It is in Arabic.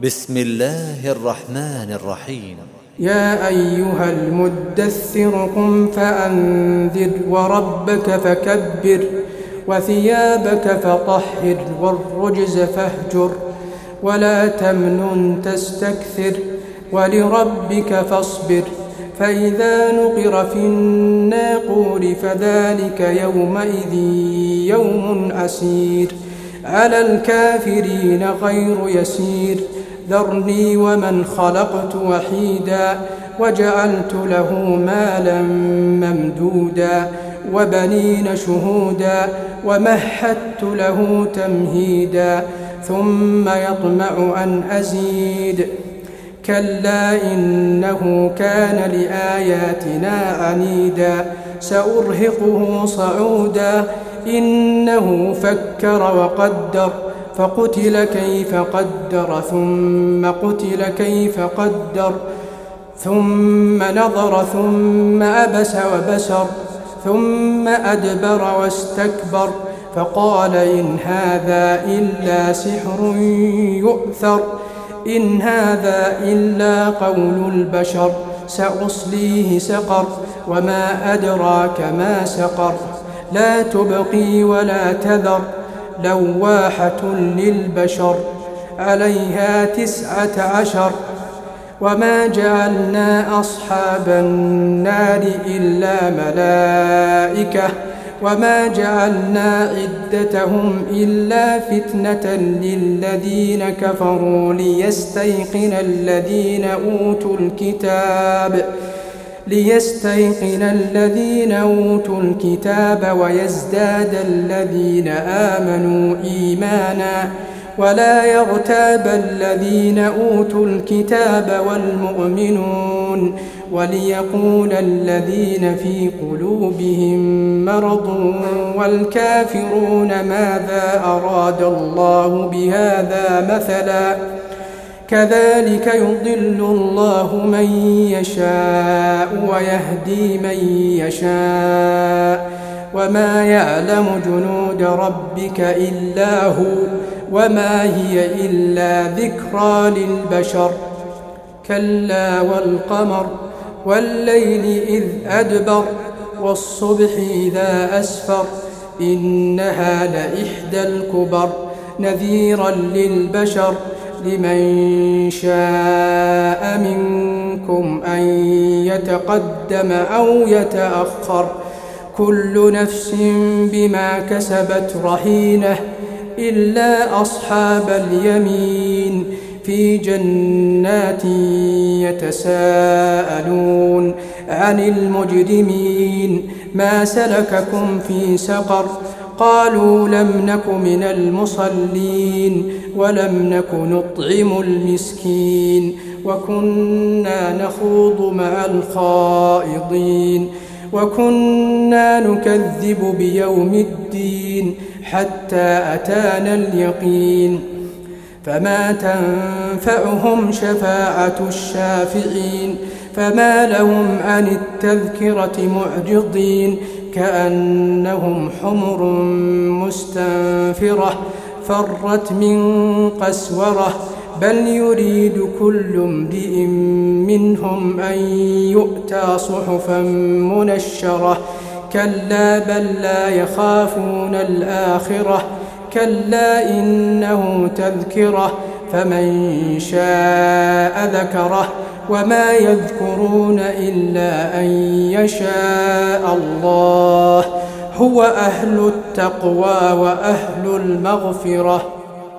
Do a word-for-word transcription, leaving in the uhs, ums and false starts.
بسم الله الرحمن الرحيم. يا أيها المدثر قم فأنذر وربك فكبر وثيابك فطهر والرجز فاهجر ولا تمنن تستكثر ولربك فاصبر فإذا نقر في الناقور فذلك يومئذ يوم عسير على الكافرين غير يسير ذرني ومن خلقت وحيدا وجعلت له مالا ممدودا وبنين شهودا ومهدت له تمهيدا ثم يطمع أن أزيد كلا إنه كان لآياتنا عنيدا سأرهقه صعودا إنه فكر وقدر فقتل كيف قدر ثم قتل كيف قدر ثم نظر ثم عبس وبسر ثم أدبر واستكبر فقال إن هذا إلا سحر يؤثر إن هذا إلا قول البشر سأصليه سقر وما أدراك ما سقر لا تبقي ولا تذر لواحة للبشر عليها تسعة عشر وما جعلنا أصحاب النار إلا ملائكة وما جعلنا عدتهم إلا فتنة للذين كفروا ليستيقن الذين أوتوا الكتاب ليستيقن الذين أوتوا الكتاب ويزداد الذين آمنوا إيمانا ولا يغتاب الذين أوتوا الكتاب والمؤمنون وليقول الذين في قلوبهم مرض والكافرون ماذا أراد الله بهذا مثلا كذلك يضل الله من يشاء ويهدي من يشاء وما يعلم جنود ربك إلا هو وما هي إلا ذكرى للبشر كلا والقمر والليل إذ أدبر والصبح إذا أسفر إنها لإحدى الكبر نذيرا للبشر لمن شاء منكم أن يتقدم أو يتأخر كل نفس بما كسبت رهينة إلا أصحاب اليمين في جنات يتساءلون عن المجرمين ما سلككم في سقر قالوا لم نك من المصلين ولم نك نطعم المسكين وكنا نخوض مع الخائضين وكنا نكذب بيوم الدين حتى أتانا اليقين فما تنفعهم شفاعة الشافعين فما لهم عن التذكرة معرضين كأنهم حمر مستنفرة فرت من قسورة بل يريد كل امرئ منهم أن يؤتى صحفا منشرة كلا بل لا يخافون الآخرة كلا إنه تذكرة فمن شاء ذكره وما يذكرون إلا أن يشاء الله هو أهل التقوى وأهل المغفرة.